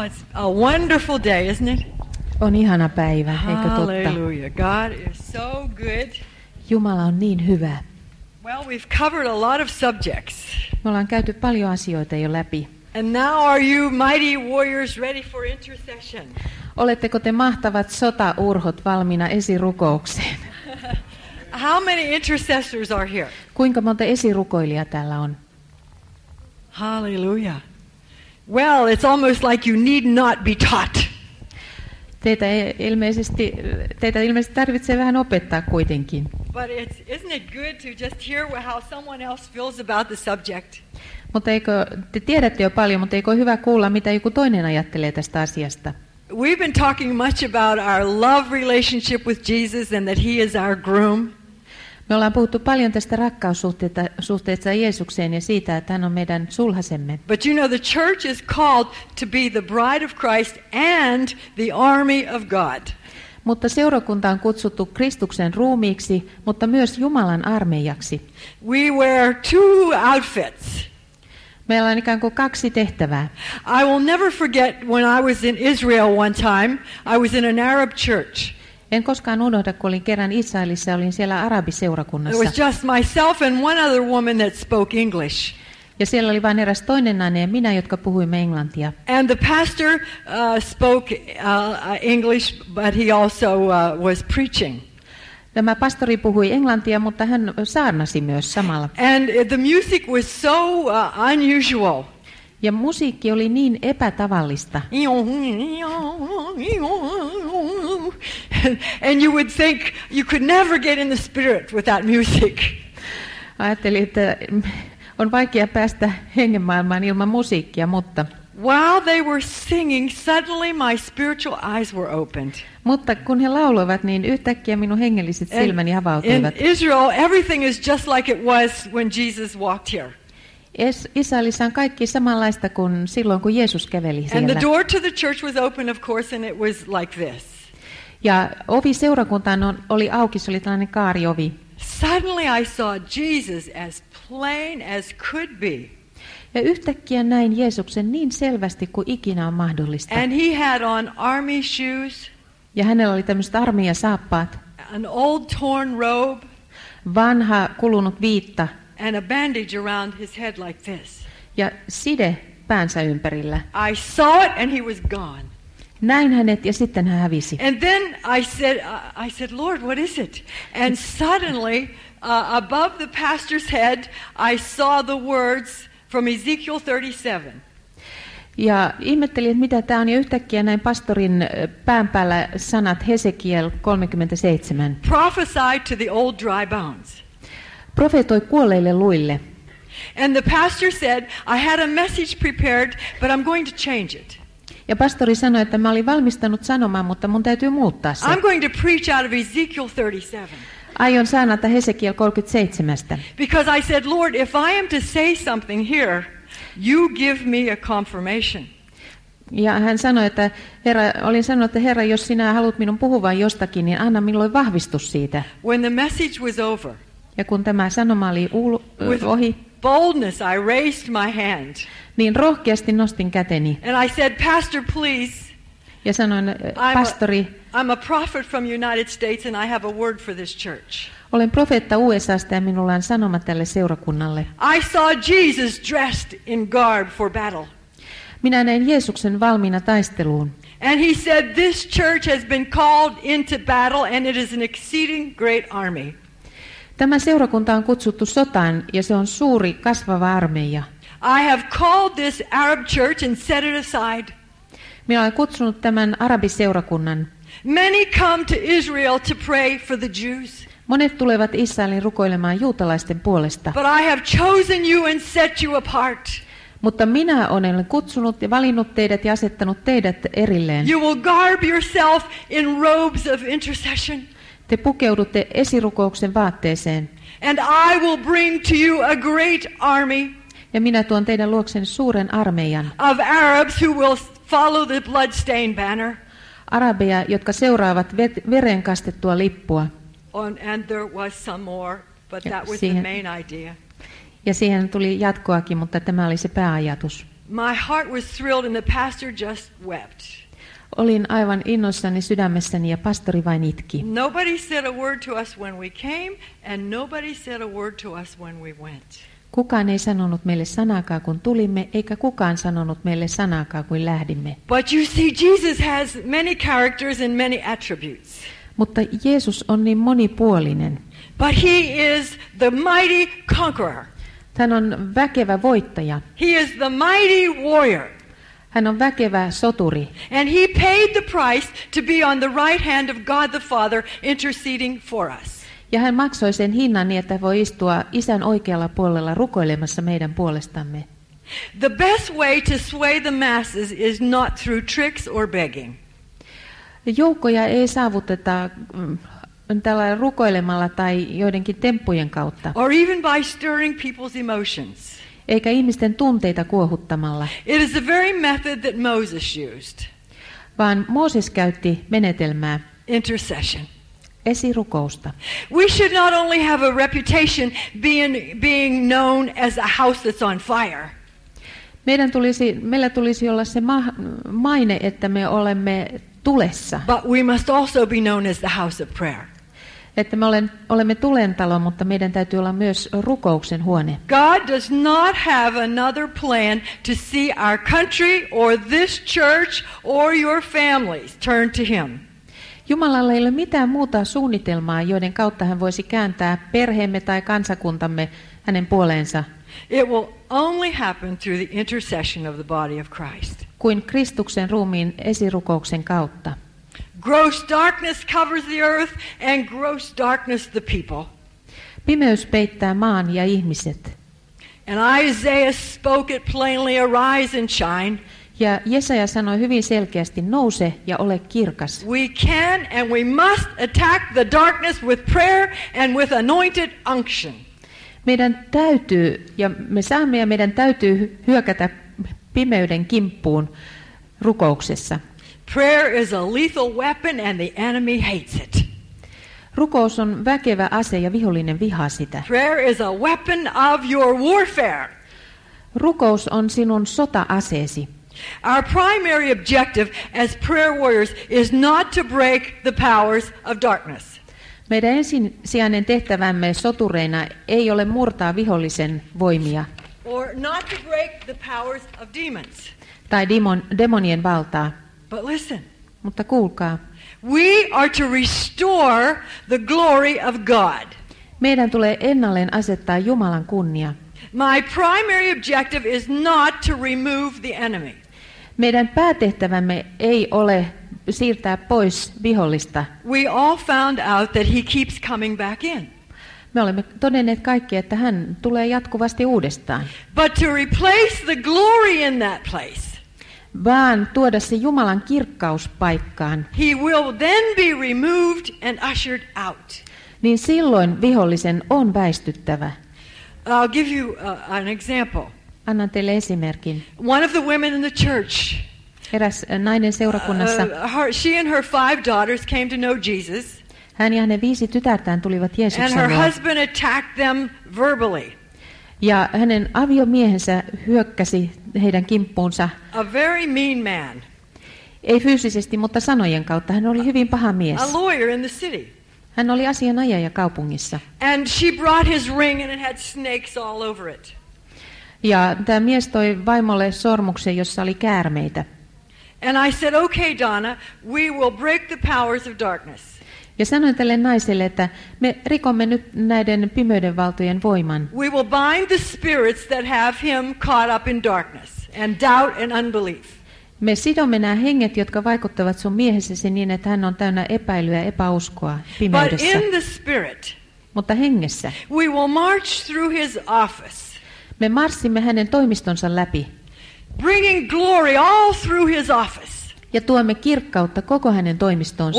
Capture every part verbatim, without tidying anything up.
Oh, it's a wonderful day, isn't it? On ihana päivä, eikö totta? Hallelujah. God is so good. Jumala on niin hyvä. Well, we've covered a lot of subjects. Me ollaan käyty paljon asioita jo läpi. And now are you mighty warriors ready for intercession? Oletteko te mahtavat sotaurhot valmiina esirukoukseen? How many intercessors are here? Kuinka monta esirukoilijaa täällä on? Hallelujah. Well, it's almost like you need not be taught. Teitä ilmeisesti, teitä ilmeisesti tarvitsee vähän opettaa kuitenkin. But it's, isn't it good to just hear how someone else feels about the subject? Mutta eikö, te tiedätte jo paljon, mutta eikö ole hyvä kuulla, mitä joku toinen ajattelee tästä asiasta? We've been talking much about our love relationship with Jesus and that he is our groom. Me ollaan puhuttu paljon tästä rakkaussuhteesta Jeesukseen ja siitä, että hän on meidän sulhasemme. But you know, the church is called to be the bride of Christ and the army of God. Mutta seurakunta on kutsuttu Kristuksen ruumiiksi, mutta myös Jumalan armeijaksi. We wear two outfits. Meillä on ikään kuin kaksi tehtävää. I will never forget when I was in Israel one time. I was in an Arab church. En koskaan unohda, kun olin kerran Israelissa, olin siellä It arabiseurakunnassa. was just myself and one other woman that spoke English. Ja siellä oli vain eräs toinen nainen ja minä, jotka puhuimme englantia. And the pastor uh, spoke uh, English, but he also uh, was preaching. Tämä pastori puhui englantia, mutta hän saarnasi myös samalla. And the music was so uh, unusual. Ja musiikki oli niin epätavallista. And you would think you could never get in the spirit with that music. Ajattelin, että on vaikea päästä hengenmaailmaan ilman musiikkia, mutta while they were singing, suddenly my spiritual eyes were opened. Mutta kun he lauloivat, niin yhtäkkiä minun hengelliset silmäni avautuivat. In Israel, everything is just like it was when Jesus walked here. Israelissa on kaikki samanlaista kuin silloin, kun Jeesus käveli siellä. And the door to the church was open, of course, and it was like this. Ja ovi seurakuntaan oli auki, se oli tällainen kaariovi. Suddenly I saw Jesus as plain as could be. Ja yhtäkkiä näin Jeesuksen niin selvästi kuin ikinä on mahdollista. And he had on army shoes. Ja hänellä oli tämmöiset armeijasaappaat. An old torn robe. Vanha kulunut viitta. And a bandage around his head like this. Ja side päänsä ympärillä. I saw it and he was gone. Näin hänet ja sitten hän hävisi. And then I said, uh, I said, Lord, what is it? And suddenly, uh, above the pastor's head, I saw the words from Ezekiel thirty-seven. Ja ihmettelin, että mitä tämä on, ja yhtäkkiä näin pastorin pään päällä sanat Hesekiel kolmekymmentäseitsemän. Prophesy to the old dry bones. Profetoi kuolleille luille. And the pastor said, I had a message prepared, but I'm going to change it. Ja pastori sanoi, että mä olin valmistanut sanomaan, mutta mun täytyy muuttaa se. I'm going to preach out of Ezekiel thirty-seven. Aion saarnata Hesekiel kolmekymmentäseitsemän. Because I said, Lord, if I am to say something here, you give me a confirmation. Ja hän sanoi, että Herra, olin sanonut, että Herra, jos sinä haluat minun puhuvan jostakin, niin anna minulle vahvistus siitä. When the message was over, ja kun tämä sanoma oli uulu, ohi, boldness I raised my hand. Niin rohkeasti nostin käteni. And I said, Pastor, please. Ja sanoin, pastori, I'm a, I'm a prophet from United States and I have a word for this church. Olen profeetta U S A:sta ja minulla on sanoma tälle seurakunnalle. I saw Jesus dressed in garb for battle. Minä näin Jeesuksen valmiina taisteluun. And he said, this church has been called into battle and it is an exceeding great army. Tämä seurakunta on kutsuttu sotaan ja se on suuri kasvava armeija. I have called this Arab church and set it aside. Minä olen kutsunut tämän arabiseurakunnan. Many come to Israel to pray for the Jews. Monet tulevat Israelin rukoilemaan juutalaisten puolesta. But I have chosen you and set you apart. Mutta minä olen kutsunut ja valinnut teidät ja asettanut teidät erilleen. You will garb yourself in robes of intercession. Te pukeudutte esirukouksen vaatteeseen. And I will bring to you a great army. Ja minä tuon teidän luoksenne suuren armeijan. Of Arabs who will follow the bloodstained banner. Arabeja, jotka seuraavat veren kastettua lippua. On, and there was some more, but that was siihen, the main idea. Ja siihen tuli jatkoakin, mutta tämä oli se pääajatus. My heart was thrilled and the pastor just wept. Olin aivan innoissani sydämessäni ja pastori vain itki. Nobody said a word to us when we came, and nobody said a word to us when we went. Kukaan ei sanonut meille sanaakaan, kun tulimme, eikä kukaan sanonut meille sanaakaan, kun lähdimme. But you see, Jesus has many characters and many attributes. Mutta Jeesus on niin monipuolinen. But he is the mighty conqueror. Hän on väkevä voittaja. He is the mighty warrior. Hän on väkevä soturi. And he paid the price to be on the right hand of God the Father interceding for us. Ja hän maksoi sen hinnan niin, että voi istua Isän oikealla puolella rukoilemassa meidän puolestamme. The best way to sway the masses is not through tricks or begging. Joukkoja ei saavuteta mm, tällä rukoilemalla tai joidenkin temppujen kautta. Or even by stirring people's emotions. Eikä ihmisten tunteita kuohuttamalla. It is the very method that Moses used. Vaan Mooses käytti menetelmää. Intercession. Esirukousta. We should not only have a reputation being, being known as a house that's on fire. Meidän tulisi, meillä tulisi olla se ma- maine, että me olemme tulessa. But we must also be known as the house of prayer. Että me olen, olemme tulentalo, mutta meidän täytyy olla myös rukouksen huone. God does not have another plan to see our country or this church or your families turn to him. Jumalalla ei ole mitään muuta suunnitelmaa, joiden kautta hän voisi kääntää perheemme tai kansakuntamme hänen puoleensa. It will only happen through the intercession of the body of Christ. Kuin Kristuksen ruumiin esirukouksen kautta. Gross darkness covers the earth and gross darkness the people. Pimeys peittää maan ja ihmiset. And Isaiah spoke it plainly, arise and shine. Ja Jesaja sanoi hyvin selkeästi, nouse ja ole kirkas. We can and we must attack the darkness with prayer and with anointed unction. Meidän täytyy, ja me saamme ja meidän täytyy hyökätä pimeyden kimppuun rukouksessa. Prayer is a lethal weapon and the enemy hates it. Rukous on väkevä ase ja vihollinen vihaa sitä. Prayer is a weapon of your warfare. Rukous on sinun sota-aseesi. Our primary objective as prayer warriors is not to break the powers of darkness. Meidän ensisijainen tehtävämme sotureina ei ole murtaa vihollisen voimia. Or not to break the powers of demons. Tai demon, demonien valtaa. But listen. Mutta kuulkaa. We are to restore the glory of God. Meidän tulee ennalleen asettaa Jumalan kunnia. My primary objective is not to remove the enemy. Meidän päätehtävämme ei ole siirtää pois vihollista. We all found out that he keeps coming back in. Me olemme todenneet kaikki, että hän tulee jatkuvasti uudestaan. But to replace the glory in that place. Vaan tuoda se Jumalan kirkkaus paikkaan. He will then be removed and ushered out. Niin silloin vihollisen on väistyttävä. I'll give you uh, an example. Annan teille esimerkin. One of the women in the church. Eräs nainen seurakunnassa. Uh, her, she and her five daughters came to know Jesus. Hän ja hänen viisi tytärtään tulivat Jeesuksen luo. And her luo. husband attacked them verbally. Ja hänen aviomiehensä hyökkäsi heidän kimppuunsa. A very mean man. Ei fyysisesti, mutta sanojen kautta. Hän oli hyvin paha mies. A lawyer in the city. Hän oli asianajaja kaupungissa. And she brought his ring and it had snakes all over it. Ja tämä mies toi vaimolle sormuksen, jossa oli käärmeitä. And I said, okay, Donna, we will break the powers of darkness. Ja sanoin tälle naiselle, että me rikomme nyt näiden pimeyden valtojen voiman. We will bind the spirits that have him caught up in darkness and doubt and unbelief. Me sidomme nämä henget, jotka vaikuttavat sun miehessäsi niin, että hän on täynnä epäilyä ja epäuskoa pimeydessä. But in the spirit, mutta hengessä we will march through his office. Me marssimme hänen toimistonsa läpi. Bringing glory all through his office. Ja tuomme kirkkautta koko hänen toimistonsa.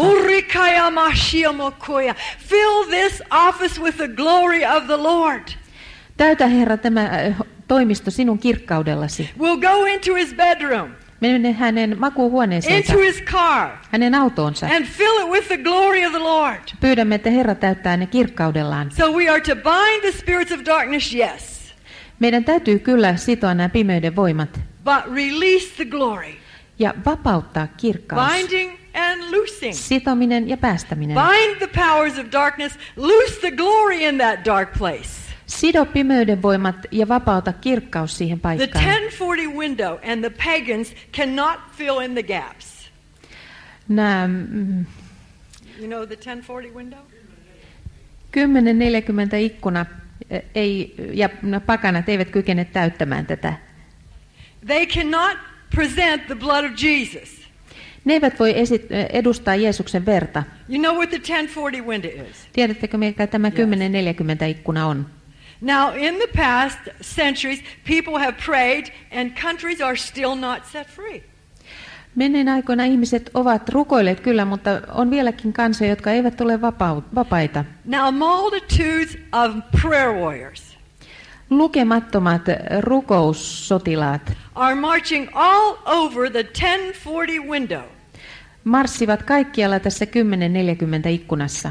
Fill this office with the glory of the Lord. Täytä, Herra, tämä toimisto sinun kirkkaudellasi. We'll go into his bedroom. Mene hänen makuuhuoneeseensa. Into his car. Hänen autoonsa. And fill it with the glory of the Lord. Pyydämme, että Herra täyttää ne kirkkaudellaan. So we are to bind the spirits of darkness, yes. Meidän täytyy kyllä sitoa nämä pimeyden voimat. but release the glory. Ja vapauttaa kirkkaus. Binding and loosing. Sitominen ja päästäminen. Bind the powers of darkness, loose the glory in that dark place. Sido pimeyden voimat ja vapauta kirkkaus siihen The paikkaan. ten forty window and the pagans cannot fill in the gaps. Nämä mm, You know the ten forty window? kymmenen neljäkymmentä ikkuna eh, ei, ja no, pakanat eivät kykene täyttämään tätä. They cannot present the blood of Jesus. Ne eivät voi esit- edustaa Jeesuksen verta. You know what the ten forty window is? Tiedättekö, mikä tämä kymmenen neljäkymmentä ikkuna on? Now, in the past centuries, people have prayed and countries are still not set free. Menneen aikoina ihmiset ovat rukoilleet kyllä, mutta on vieläkin kansoja, jotka eivät ole vapau- vapaita. Now, multitudes of prayer warriors Lukemattomat rukoussotilaat are marching all over the ten forty window, marssivat kaikkialla tässä kymmenen neljäkymmentä ikkunassa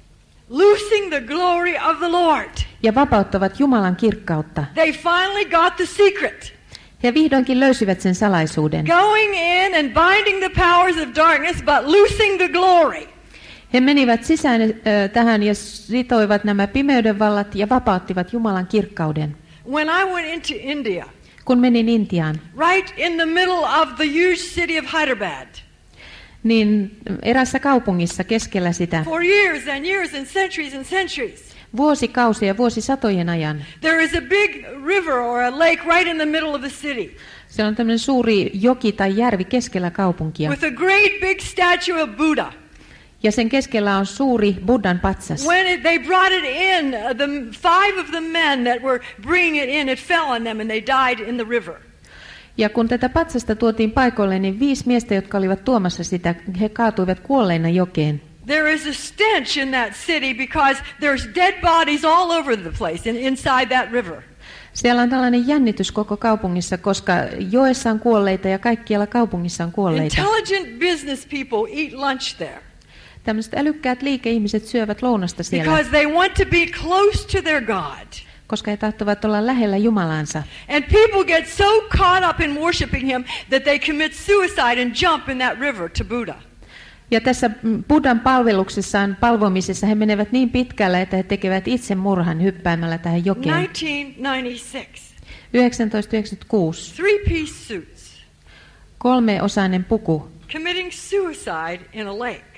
loosing the glory of the Lord. ja vapauttavat Jumalan kirkkautta. They finally got the secret. He vihdoinkin löysivät sen salaisuuden. Going in and binding the powers of darkness, but loosing the glory. He menivät sisään äh, tähän ja sitoivat nämä pimeyden vallat ja vapauttivat Jumalan kirkkauden. When I went into India, Kun menin Intiaan, right in the middle of the huge city of Hyderabad, niin erässä kaupungissa keskellä sitä for years and years and centuries and centuries, vuosikausia ja vuosisatojen ajan, there is a big river or a lake right in the middle of the city se on tämmöinen suuri joki tai järvi keskellä kaupunkia. with a great big statue of Buddha. Ja sen keskellä on suuri Buddhan patsas. When it, they brought it in, uh, the five of the men that were bringing it in, it fell on them and they died in the river. Ja kun tätä patsasta tuotiin paikoille, niin viisi miestä, jotka olivat tuomassa sitä, he kaatuivat kuolleina jokeen. There is a stench in that city because there's dead bodies all over the place in, inside that river. Siellä on tällainen jännitys koko kaupungissa, koska joessa on kuolleita ja kaikkialla kaupungissa on kuolleita. Intelligent business people eat lunch there Tämmöiset älykkäät liikeihmiset syövät lounasta siellä, because they want to be close to their God. koska he tahtovat olla lähellä Jumalaansa. And people get so caught up in worshiping him that they commit suicide and jump in that river to Buddha. Ja tässä Buddhan palveluksessaan, palvomisessa he menevät niin pitkälle, että he tekevät itsemurhan hyppäämällä tähän jokeen. nineteen ninety-six. tuhatyhdeksänsataayhdeksänkymmentäkuusi. Three-piece suits. Kolmeosainen puku. Committing suicide in a lake.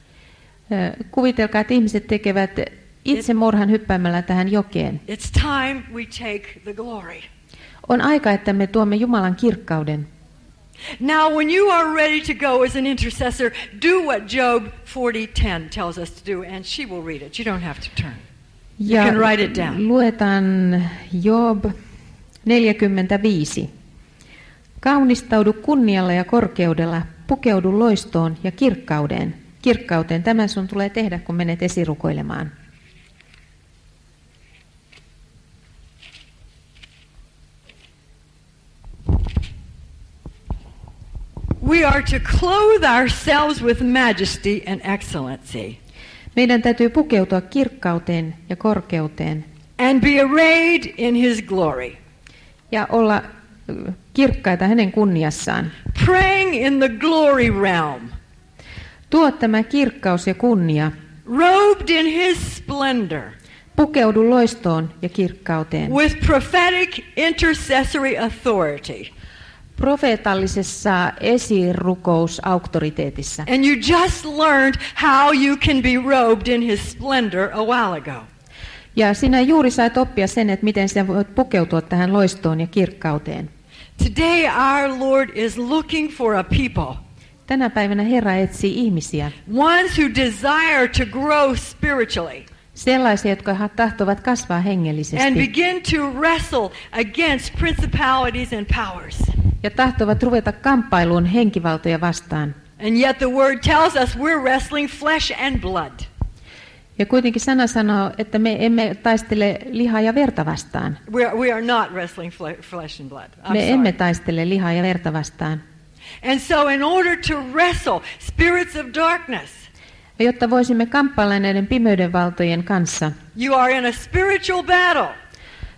Ö, Kuvitelkaa, että ihmiset tekevät itsemurhan hyppäämällä tähän jokeen. It's time we take the glory. On aika, että me tuomme Jumalan kirkkauden. Now, when you are ready to go as an intercessor, do what Job forty ten tells us to do, and she will read it. You don't have to turn. You Ja can write it down. luetaan Job neljäkymmentäviisi. Kaunistaudu kunnialla ja korkeudella, pukeudu loistoon ja kirkkauteen. Kirkkauteen. Tämä sun tulee tehdä, kun menet esirukoilemaan. We are to clothe ourselves with majesty and excellency, Meidän täytyy pukeutua kirkkauteen ja korkeuteen and be arrayed in his glory, ja olla ö, kirkkaita hänen kunniassaan. praying in the glory realm, Tuo tämä kirkkaus ja kunnia. robed in his splendor, Pukeudu loistoon ja kirkkauteen. with prophetic intercessory authority. Profeetallisessa esirukousauktoriteetissa. And you just learned how you can be robed in his splendor a while ago. Ja sinä juuri sait oppia sen, että miten sinä voit pukeutua tähän loistoon ja kirkkauteen. Today our Lord is looking for a people, Tänä päivänä Herra etsii ihmisiä. ones who desire to grow spiritually Sellaisia, jotka tahtovat kasvaa and hengellisesti. begin to wrestle against principalities and powers. Ja tahtovat ruveta kamppailuun henkivaltoja vastaan. And yet the word tells us we're wrestling flesh and blood. Ja kuitenkin sana sanoo, että me emme taistele lihaa ja verta vastaan. We are, we are not wrestling fle- flesh and blood. I'm Me sorry. emme taistele lihaa ja verta vastaan. And so in order to wrestle spirits of darkness, Ja jotta voisimme kamppailla näiden pimeyden valtojen kanssa, you are in a spiritual battle.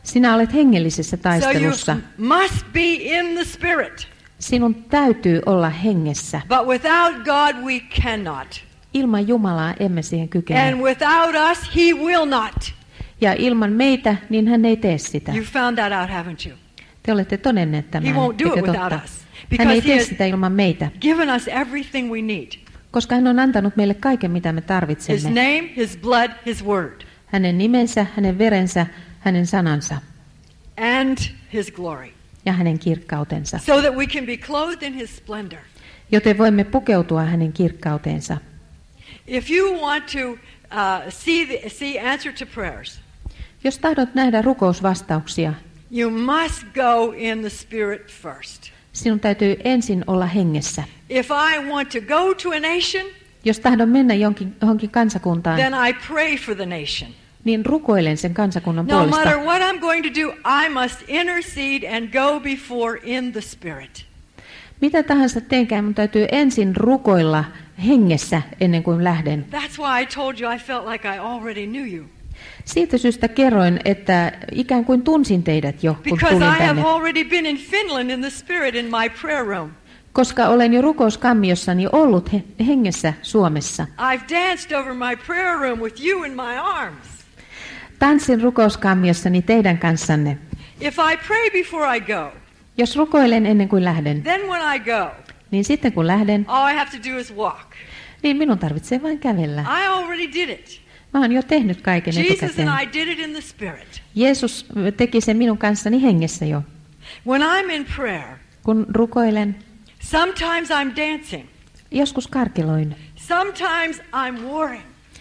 Sinä olet hengellisessä So taistelussa. you must be in the Spirit. Sinun täytyy olla hengessä. But without God we cannot. Ilman Jumalaa emme siihen kykene. And without us he will not. Ja ilman meitä, niin hän ei tee sitä. You found that out, haven't you? Te olette todenneet tämän. He won't do eikö it without totta? us. Hän Because ei he tee has sitä ilman meitä, given us everything we need. koska hän on antanut meille kaiken, mitä me His tarvitsemme. name, his blood, his word. Hänen nimensä, hänen verensä, hänen sanansa And his glory. ja hänen kirkkautensa. So that we can be clothed in his splendor. Joten voimme pukeutua hänen kirkkauteensa. If you want to uh, see, the, see answer to prayers, Jos tahdot nähdä rukousvastauksia, you must go in the Spirit first. sinun täytyy ensin olla hengessä. If I want to go to a nation, Jos tahdon mennä jonkin, johonkin kansakuntaan, then I pray for the nation. niin rukoilen sen kansakunnan No puolesta. matter what I'm going to do, I must intercede and go before in the Spirit. Mitä tahansa teenkään, minun täytyy ensin rukoilla hengessä ennen kuin lähden. That's why I told you I felt like I already knew you. Siitä syystä kerroin, että ikään kuin tunsin teidät jo, kun Because tulin I have tänne. already been in Finland in the Spirit in my prayer room. Koska olen jo rukouskammiossani ollut he- hengessä Suomessa. I've danced over my prayer room with you in my arms. Tanssin rukouskammiossani teidän kanssanne. If I pray before I go, Jos rukoilen ennen kuin lähden, then when I go, niin sitten kun lähden, all I have to do is walk. niin minun tarvitsee vain kävellä. I already did it. Mä oon jo tehnyt kaiken Jesus etukäteen. and I did it in the Spirit. Jeesus teki sen minun kanssani hengessä jo. When I'm in prayer, Kun rukoilen, sometimes I'm dancing. joskus karkeloin. Sometimes I'm warring.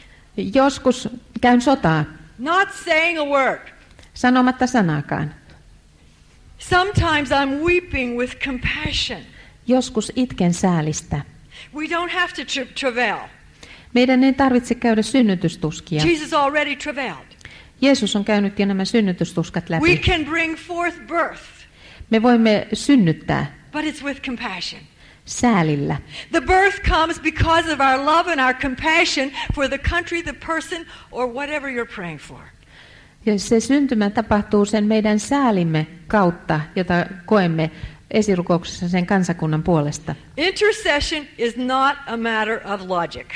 Joskus käyn sotaa, Not saying a word. sanomatta sanaakaan. Sometimes I'm weeping with compassion. Joskus itken säälistä. We don't have to tra- travail. Meidän ei tarvitse käydä synnytystuskia. Jesus already travailed. Jeesus on käynyt jo nämä synnytystuskat We läpi. can bring forth birth, Me voimme synnyttää but it's with compassion. säälillä. The birth comes because of our love and our compassion for the country, the person, or whatever you're praying for. Ja se syntymä tapahtuu sen meidän säälimme kautta, jota koemme esirukouksessa sen kansakunnan puolesta. Intercession is not a matter of logic.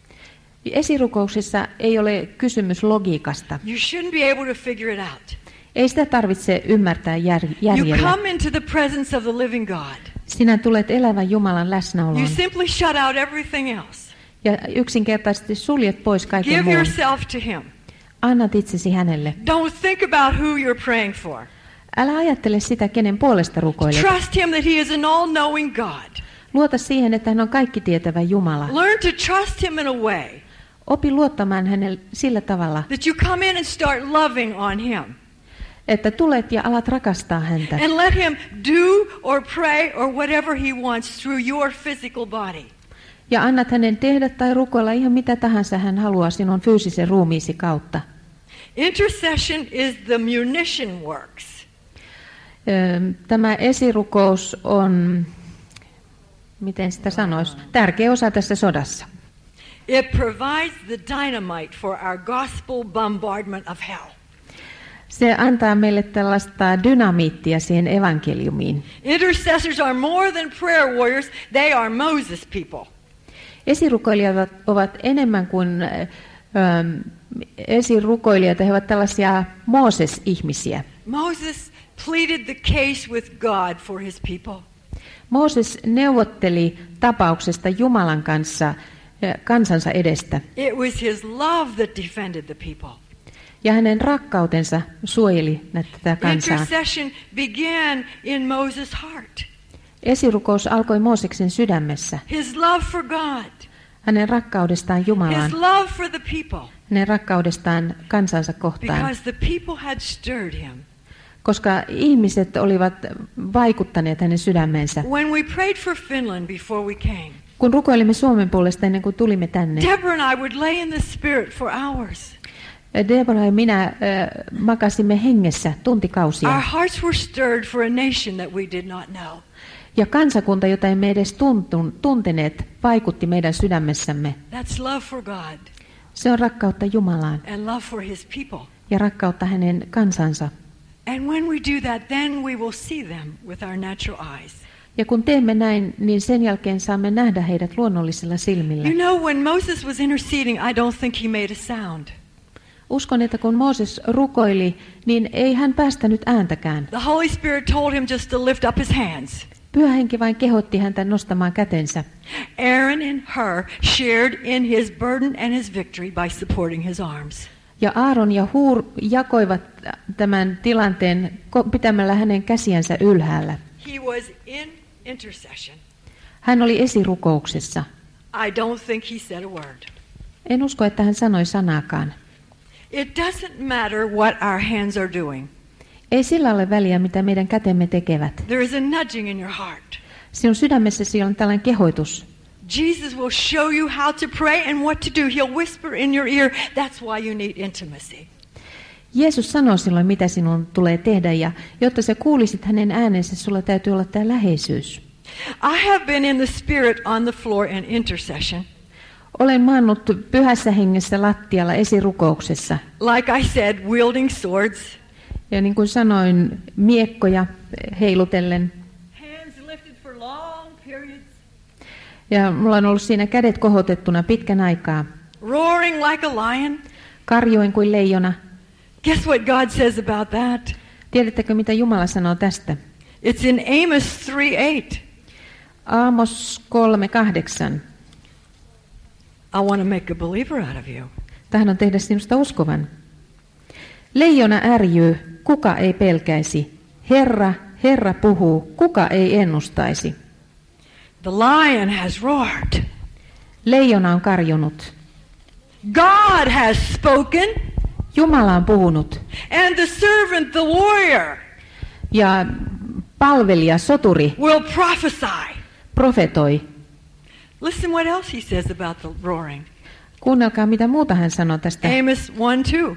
Esirukouksessa ei ole kysymys logiikasta. You shouldn't be able to figure it out. Ei sitä tarvitse ymmärtää jär, You järjellä. come into the presence of the living God. Sinä tulet elävän Jumalan You läsnäoloon simply shut out everything else. ja yksinkertaisesti suljet pois kaiken Give muun. yourself to Him. Annat itsesi hänelle. Don't think about who you're praying for. Älä ajattele sitä, kenen puolesta rukoilet. Trust Him that He is an all-knowing God. Luota siihen, että hän on kaikki tietävä Jumala. Learn to trust Him in a way Opi luottamaan hänelle sillä tavalla, that you come in and start loving on Him. että tulet ja alat rakastaa häntä. And let Him do or pray or whatever He wants through your physical body. Ja annat hänen tehdä tai rukoilla ihan mitä tahansa hän haluaa sinun fyysisen ruumiisi kautta. Intercession is the munition works. Ö, Tämä esirukous on, miten sitä sanoisi, tärkeä osa tässä sodassa. It provides the dynamite for our gospel bombardment of hell. Se antaa meille tällaista dynamiittia siihen evankeliumiin. Intercessors are more than prayer warriors. They are Moses people. Esirukoilijat ovat enemmän kuin ö, esirukoilijoita, he ovat tällaisia Mooses-ihmisiä. Moses pleaded the case with God for his people. Mooses neuvotteli tapauksesta Jumalan kanssa ö, kansansa edestä. It was his love that defended the people. Ja hänen rakkautensa suojeli tätä kansaa. Intercession began in Moses' heart. Esirukous alkoi Mooseksen sydämessä. His love for God. Hänen rakkaudestaan Jumalaan, His love for the people. hänen rakkaudestaan kansansa kohtaan, Because the people had stirred him. koska ihmiset olivat vaikuttaneet hänen sydämeensä. When we prayed for Finland before we came, Kun rukoilimme Suomen puolesta ennen kuin tulimme tänne, Deborah and I would lay in the Spirit for hours. Deborah ja minä äh, makasimme hengessä tuntikausia. Our hearts were stirred for a nation that we did not know. Ja kansakunta, jota emme edes tuntun, tunteneet, vaikutti meidän sydämessämme. That's love for God Se on rakkautta Jumalaan and love for His people. ja rakkautta hänen kansansa. And when we do that, then we will see them with our natural eyes. Ja kun teemme näin, niin sen jälkeen saamme nähdä heidät luonnollisilla silmillä. You know, when Moses was interceding, I don't think he made a sound. Uskon, että kun Mooses rukoili, niin ei hän päästänyt ääntäkään. The Holy Spirit told him just to lift up his hands. Pyhä Henki vain kehotti häntä nostamaan kätensä. Aaron and Hur shared in his burden and his victory by supporting his arms. Ja Aaron ja Hur jakoivat tämän tilanteen pitämällä hänen käsiänsä ylhäällä. He was in intercession. Hän oli esirukouksessa. I don't think he said a word. En usko, että hän sanoi sanaakaan. It doesn't matter what our hands are doing. Ei sillä ole väliä, mitä meidän kätemme tekevät. There is a nudging in your heart. Sinun sydämessäsi on tällainen kehoitus. Jesus will show you how to pray and what to do. He'll whisper in your ear. That's why you need intimacy. Jeesus sanoo silloin, mitä sinun tulee tehdä, ja jotta sä kuulisit hänen äänensä, sulla täytyy olla tämä läheisyys. I have been in the Spirit on the floor in intercession. Olen maannut pyhässä hengessä lattialla esirukouksessa. Like I said, wielding swords. Ja niin kuin sanoin, miekkoja heilutellen. Hands lifted for long periods. Ja mulla on ollut siinä kädet kohotettuna pitkän aikaa. Roaring like a lion. Karjuin kuin leijona. Guess what God says about that? Tiedättekö, mitä Jumala sanoo tästä? It's in Amos three eight. Aamos kolme kahdeksan. I want to make a believer out of you. Tahdon tehdä sinusta uskovan. Leijona ärjyy, kuka ei pelkäisi. Herra, Herra puhuu, kuka ei ennustaisi. The lion has roared. Leijona on karjunut. God has spoken. Jumala on puhunut. And the servant, the warrior, Ja palvelija, soturi, will prophesy. profetoi. Listen what else he says about the roaring. Kuunnelkaa, mitä muuta hän sanoo tästä. Amos one two.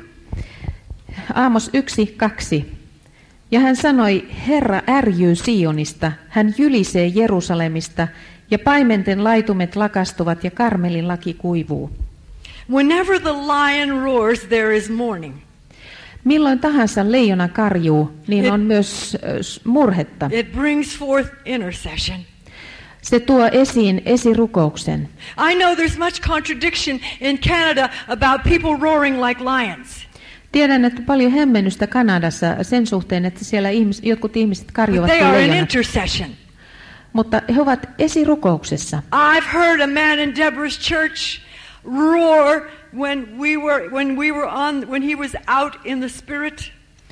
Aamos yksi kaksi. Ja hän sanoi, Herra ärjyy Sionista, hän jylisee Jerusalemista, ja paimenten laitumet lakastuvat ja Karmelin laki kuivuu. Whenever the lion roars, there is mourning. Milloin tahansa leijona karjuu, niin It- on myös äh, murhetta. It brings forth intercession. Se tuo esiin esirukouksen. I know there's much contradiction in Canada about people roaring like lions. Tiedän, että paljon hämmennystä Kanadassa sen suhteen, että siellä ihmis, jotkut ihmiset But karjuvat they kuin are in leijona. intercession. Mutta he ovat esirukouksessa. I've heard a man in Deborah's church roar when we were when we were on when he was out in the spirit.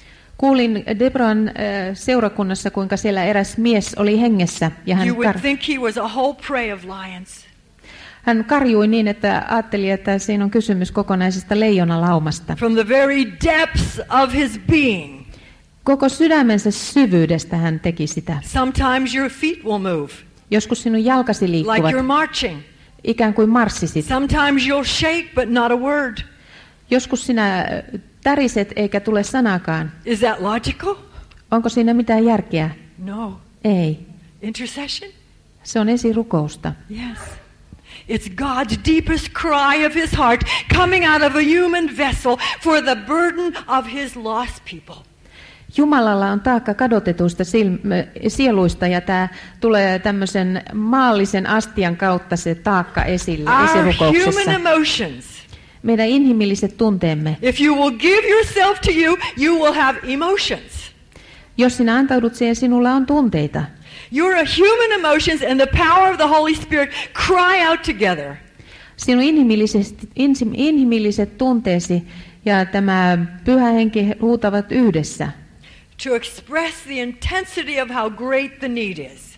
Kuulin Debran äh, seurakunnassa, kuinka siellä eräs mies oli hengessä ja hän, You would kar- think he was a whole prey of lions. hän karjui niin, että ajatteli, että siinä on kysymys kokonaisesta leijonalaumasta. From the very depths of his being. Koko sydämensä syvyydestä hän teki sitä. Sometimes your feet will move Joskus sinun jalkasi like liikkuvat, you're marching. ikään kuin marssisit. Sometimes you'll shake but not a word. Joskus sinä täriset eikä tule sanakaan. Is that logical? Onko siinä mitään järkeä? No. Ei. Intercession? Se on esirukousta. Yes. It's God's deepest cry of his heart coming out of a human vessel for the burden of his lost people. Jumalalla on taakka kadotetuista silm- sieluista ja tämä tulee tämmöisen maallisen astian kautta se taakka esille Our esirukouksessa. human emotions. Meidän inhimilliset tunteemme. If you will give yourself to you, you will have emotions. Jos sinä antaudut siihen, sinulla on tunteita. Your human emotions and the power of the Holy Spirit cry out together. Sinun inhimilliset, insi- inhimilliset tunteesi ja tämä pyhä henki huutavat yhdessä. To express the intensity of how great the need is.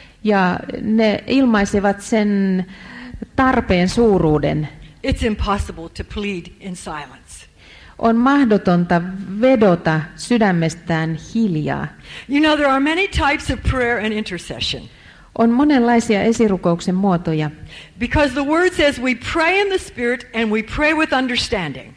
Ja ne ilmaisevat sen tarpeen suuruuden. It's impossible to plead in silence. On mahdotonta vedota sydämestään hiljaa. You know, there are many types of prayer and intercession. On monenlaisia esirukouksen muotoja, Because the word says we pray in the Spirit and we pray with understanding.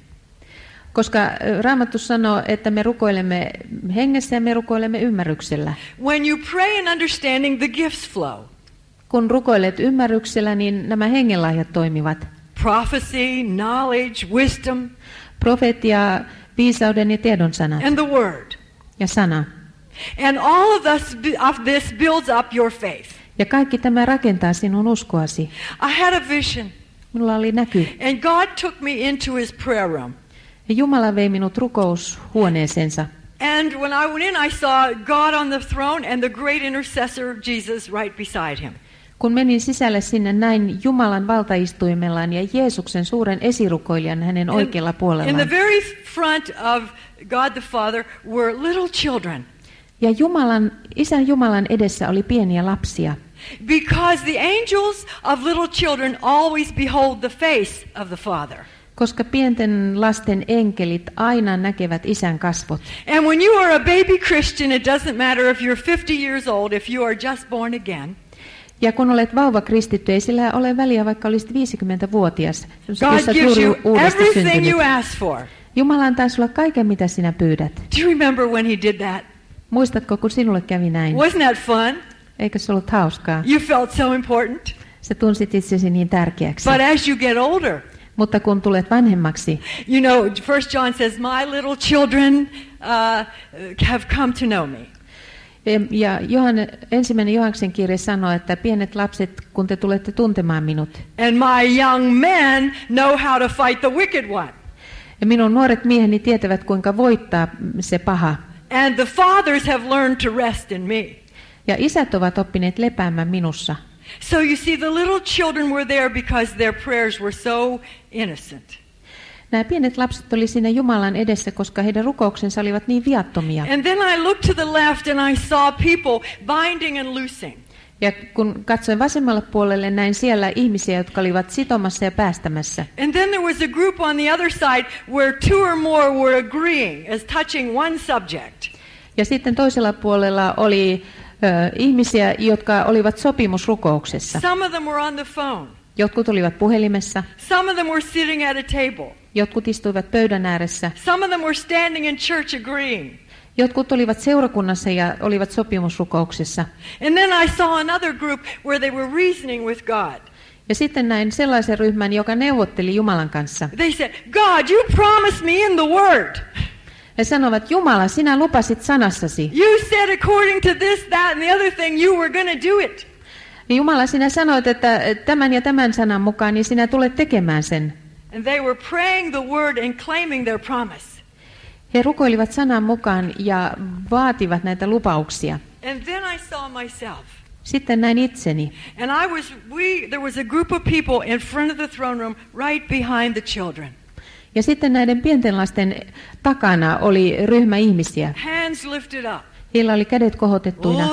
koska Raamattu sanoo, että me rukoilemme hengessä ja me rukoilemme ymmärryksellä. When you pray in understanding, the gifts flow. Kun rukoilet ymmärryksellä, niin nämä hengenlahjat toimivat. Prophecy, knowledge, wisdom, Profetia, viisauden ja tiedon sanat and the word. ja sana. And all of this, of this builds up your faith. Ja kaikki tämä rakentaa sinun uskoasi. I had a vision. Minulla oli näky. And God took me into his prayer room. Ja Jumala vei minut rukoushuoneeseensa. And when I went in, I saw God on the throne and the great intercessor Jesus right beside him. Kun menin sisälle sinne, näin Jumalan valtaistuimellaan ja Jeesuksen suuren esirukoilijan hänen oikealla puolellaan. In the very front of God the Father were little children. Ja Jumalan, Isän Jumalan edessä oli pieniä lapsia. Because the angels of little children always behold the face of the Father. Koska pienten lasten enkelit aina näkevät Isän kasvot. And when you are a baby Christian, it doesn't matter if you're fifty years old, if you are just born again. Ja kun olet vauva kristitty, ei sillä ole väliä, vaikka olisit viisikymmentävuotias, jos God olet gives juuri you uudesti everything syntynyt. you ask for. Jumala antaa sulle kaiken, mitä sinä pyydät. Do you remember when he did that? Muistatko, kun sinulle kävi näin? Wasn't that fun? Eikö se ollut hauskaa? You felt so important. Sä tunsit itsesi niin tärkeäksi. But as you get older, Mutta kun tulet vanhemmaksi, you know, First John says, "My little children uh, have come to know me." ja Johanne, ensimmäinen Johanneksen kirje sanoo, että pienet lapset, kun te tulette tuntemaan minut. And my young men know how to fight the wicked one. Ja minun nuoret mieheni tietävät, kuinka voittaa se paha. And the fathers have learned to rest in me. Ja isät ovat oppineet lepäämään minussa. So you see, the little children were there because their prayers were so innocent. Nämä pienet lapset oli siinä Jumalan edessä, koska heidän rukouksensa olivat niin viattomia. And then I looked to the left and I saw people binding and loosing. Ja kun katsoin vasemmalle puolelle, näin siellä ihmisiä, jotka olivat sitomassa ja päästämässä. And then there was a group on the other side where two or more were agreeing as touching one subject. Ja sitten toisella puolella oli ö, ihmisiä, jotka olivat sopimusrukouksessa. Some of them were on the phone. Jotkut olivat puhelimessa. Some of them were sitting at a table. Jotkut istuivat pöydän ääressä. Some of them were standing in church agreeing. Jotkut olivat seurakunnassa ja olivat sopimusrukouksessa. And then I saw another group where they were reasoning with God. Ja sitten näin sellaisen ryhmän, joka neuvotteli Jumalan kanssa. They said, "God, you promised me in the word. He sanovat, Jumala, sinä lupasit sanassasi. You said according to this, that, and the other thing, you were going to do it." Jumala, sinä sanoit, että tämän ja tämän sanan mukaan, niin sinä tulet tekemään sen. And they were praying the word and claiming their promise. He rukoilivat sanan mukaan ja vaativat näitä lupauksia. And then I saw myself. Sitten näin itseni. And I was, we, there was a group of people in front of the throne room right behind the children. Ja sitten näiden pienten lasten takana oli ryhmä ihmisiä. Hands lifted up. Heillä oli kädet kohotettuina.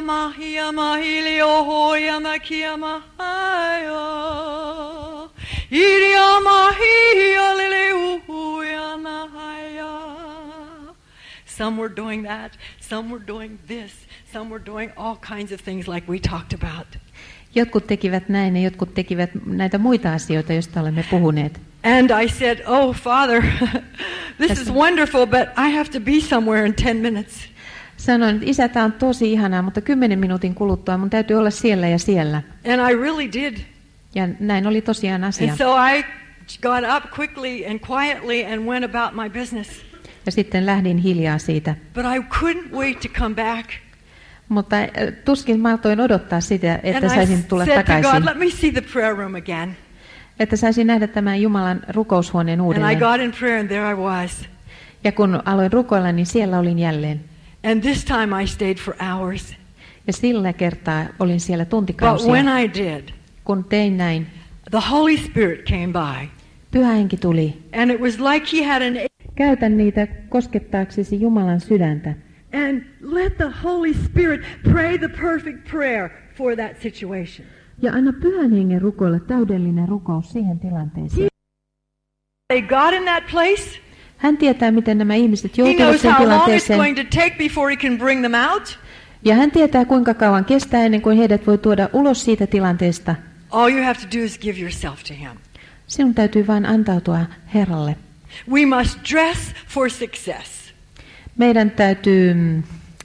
Some were doing that, some were doing this, some were doing all kinds of things like we talked about. Jotkut tekivät näin ja jotkut tekivät näitä muita asioita, joista olemme puhuneet. And I said, "Oh, Father, this is wonderful, but I have to be somewhere in ten minutes." Sanoin, että isä, tämä on tosi ihanaa, mutta kymmenen minuutin kuluttua mun täytyy olla siellä ja siellä. And I really did. Ja näin oli tosiaan asia. And so I got up quickly and quietly and went about my business. Ja sitten lähdin hiljaa siitä. But I couldn't wait to come back. Mutta tuskin maltoin odottaa sitä, että And saisin I tulla said to takaisin. God, let me see the prayer room again. Että saisin nähdä tämän Jumalan rukoushuoneen And I uudelleen. got in prayer and there I was. Ja kun aloin rukoilla, niin siellä olin jälleen. And this time I stayed for hours. Ja sillä kertaa olin siellä But tuntikausia. when I did, Kun tein näin, the Holy Spirit came by. Pyhä Henki tuli. And it was like he had an... Käytä niitä koskettaaksesi Jumalan sydäntä. And let the Holy Spirit pray the perfect prayer for that situation. Ja anna Pyhän Hengen rukoilla täydellinen rukous siihen tilanteeseen. They got in that place. Hän tietää, miten nämä ihmiset He joutuvat knows sen how long it's tilanteeseen. going to take before he can bring them out. Ja hän tietää, kuinka kauan kestää ennen kuin heidät voi tuoda ulos siitä tilanteesta. All you have to do is give yourself to him. Sinun täytyy vain antautua Herralle. We must dress for success. Meidän täytyy mm,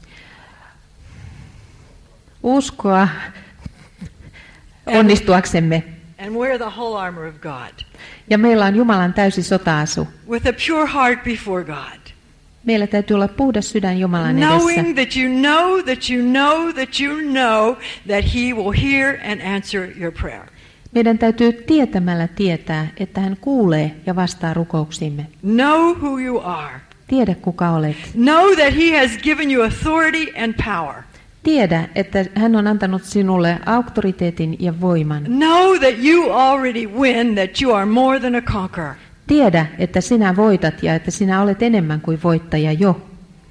uskoa onnistuaksemme. And wear the whole armor of God. Ja meillä on Jumalan täysi sota-asu. With a pure heart before God. Meillä täytyy olla puhdas sydän Jumalan edessä. Knowing that you know, that you know, that you know that He will hear and answer your prayer. Meidän täytyy tietämällä tietää, että hän kuulee ja vastaa rukouksiimme. Know who you are. Tiedä, kuka olet. Know that He has given you authority and power. Tiedä, että hän on antanut sinulle auktoriteetin ja voiman. Know that you already win, that you are more than a conqueror. Tiedä, että sinä voitat ja että sinä olet enemmän kuin voittaja jo.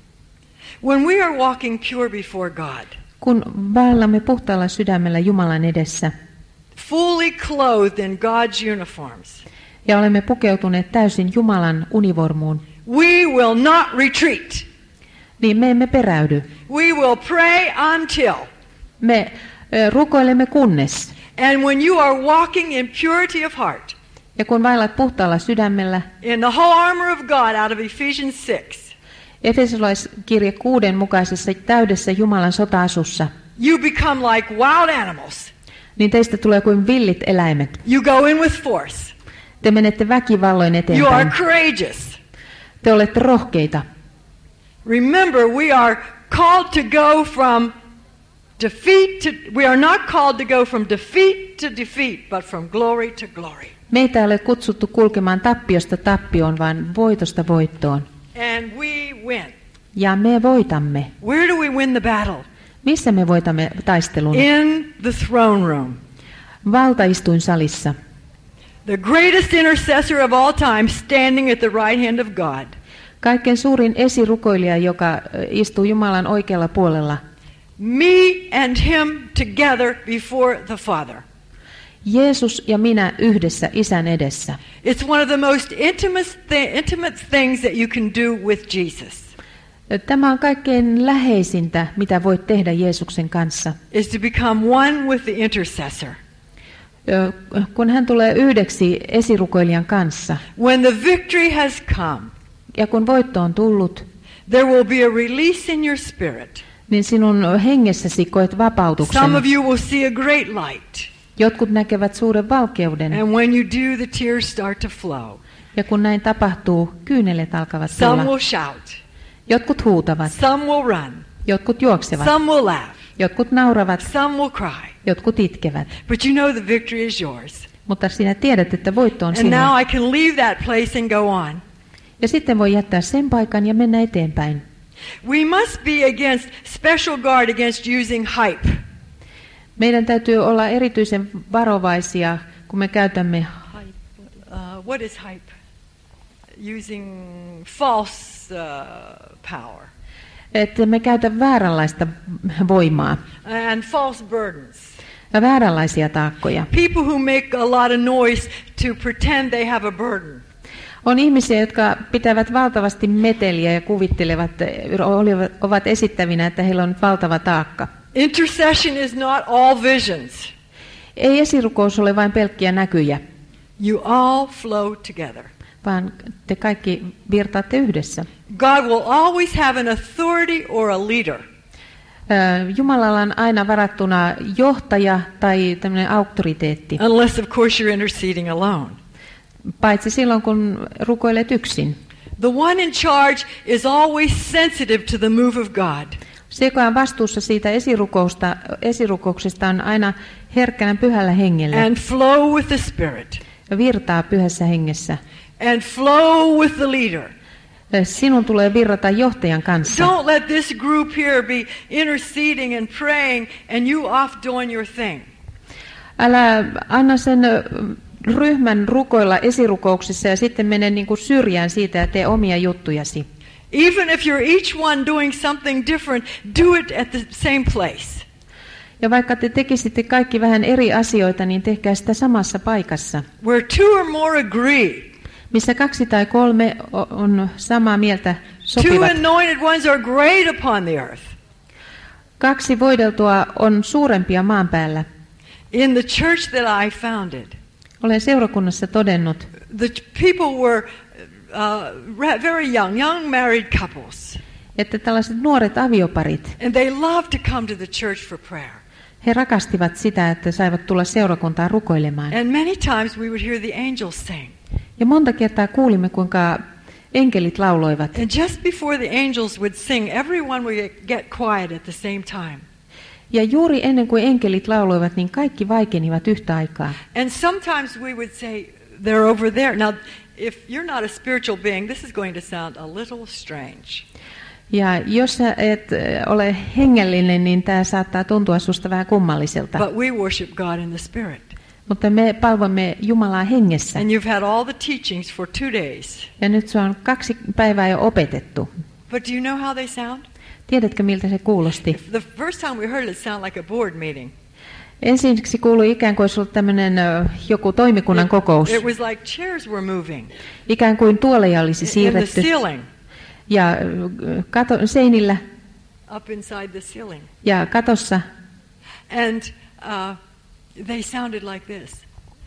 When we are walking pure before God, kun vaellamme puhtaalla sydämellä Jumalan edessä, fully clothed in God's uniforms, ja olemme pukeutuneet täysin Jumalan univormuun, we will not retreat. Niin me emme peräydy. We will pray until. Me ö, rukoilemme kunnes. And when you are walking in purity of heart, ja kun vaellat puhtaalla sydämellä, in the whole armor of God out of Ephesians six, Efesolaiskirje kuuden mukaisessa täydessä Jumalan sota-asussa, you become like wild animals. Niin teistä tulee kuin villit eläimet. You go in with force. Te menette väkivalloin eteenpäin. You are courageous. Te olette rohkeita. Remember, we are called to go from defeat to, we are not called to go from defeat to defeat, but from glory to glory. Meitä ei ole kutsuttu kulkemaan tappiosta tappioon, vaan voitosta voittoon. And we win. Ja me voitamme. Where do we win the battle? Missä me voitamme taistelun? In the throne room. Valtaistuinsalissa. The greatest intercessor of all time standing at the right hand of God. Kaikkein suurin esirukoilija, joka istuu Jumalan oikealla puolella. Me and him together before the Father. Jeesus ja minä yhdessä Isän edessä. It's one of the most intimate, th- intimate things that you can do with Jesus. Tämä on kaikkein läheisintä, mitä voit tehdä Jeesuksen kanssa. Is to become one with the intercessor. Kun hän tulee yhdeksi esirukoilijan kanssa. When the victory has come. Ja kun voitto on tullut. There will be a release in your spirit. Niin sinun hengessäsi koet vapautuksen. Some of you will see a great light. Jotkut näkevät suuren valkeuden. And when you do, the tears start to flow. Ja kun näin tapahtuu, kyynelet alkavat Some tulla. will shout. Jotkut huutavat. Some will run. Jotkut juoksevat. Some will laugh. Jotkut nauravat. Some will cry. Jotkut itkevät. But you know the victory is yours. Mutta sinä tiedät, että voitto on And sinun. now I can leave that place and go on. Ja sitten voi jättää sen paikan ja mennä eteenpäin. We must be against special guard against using hype. Meidän täytyy olla erityisen varovaisia, kun me käytämme Uh, what is hype? Using false uh, power. Että me käytä vääränlaista voimaa. And false burdens. Ja vääränlaisia taakkoja. People who make a lot of noise to pretend they have a burden. On ihmisiä, jotka pitävät valtavasti meteliä ja kuvittelevat, ovat esittävinä, että heillä on nyt valtava taakka. Intercession is not all visions. Ei esirukous ole vain pelkkiä näkyjä. You all flow together. Vaan te kaikki virtaatte yhdessä. God will always have an authority or a leader. Jumalalla on aina varattuna johtaja tai tämmöinen auktoriteetti. Unless of course you're interceding alone. Paitsi silloin, kun rukoilet yksin. The one in charge is always sensitive to the move of God. Se, joka on vastuussa siitä esirukousta, esirukouksesta, on aina herkkänä pyhällä hengellä. And flow with the Spirit. Ja virtaa pyhässä hengessä. And flow with the leader. Sinun tulee virrata johtajan kanssa. Don't let this group here be interceding and praying and you off doing your thing. Älä anna sen ryhmän rukoilla esirukouksissa ja sitten mene niin kuin syrjään siitä ja tee omia juttujasi. Even if you're each one doing something different, do it at the same place. Ja vaikka te tekisitte kaikki vähän eri asioita, niin tehkää sitä samassa paikassa. Where two or more agree. Missä kaksi tai kolme on samaa mieltä sopivat. Two anointed ones are great upon the earth. Kaksi voideltua on suurempia maan päällä. In the church that I founded, olen seurakunnassa todennut, the people were uh, very young, young married couples. Että tällaiset nuoret avioparit. And they loved to come to the church for prayer. He rakastivat sitä, että saivat tulla seurakuntaan rukoilemaan. And many times we would hear the angels sing. Ja monta kertaa kuulimme, kuinka enkelit lauloivat. And just before the angels would sing, everyone would get quiet at the same time. Ja juuri ennen kuin enkelit lauloivat, niin kaikki vaikenivat yhtä aikaa. And sometimes we would say, they're over there. Now, if you're not a spiritual being, this is going to sound a little strange. Ja jos sä et ole hengellinen, niin tämä saattaa tuntua susta vähän kummalliselta. But we worship God in the Spirit. Mutta me palvomme Jumalaa hengessä. And you've had all the teachings for two days. Ja nyt se on kaksi päivää jo opetettu. But do you know how they sound? Tiedätkö, miltä se kuulosti? The first time we heard it, it sounded like a board meeting. Ensiksi kuului ikään kuin olisi ollut tämmöinen joku toimikunnan kokous. It was like chairs were moving. Ikään kuin tuoleja olisi siirretty. In the ceiling. Ja kato, seinillä. Up inside the ceiling. Ja katossa. And uh, they sounded like this.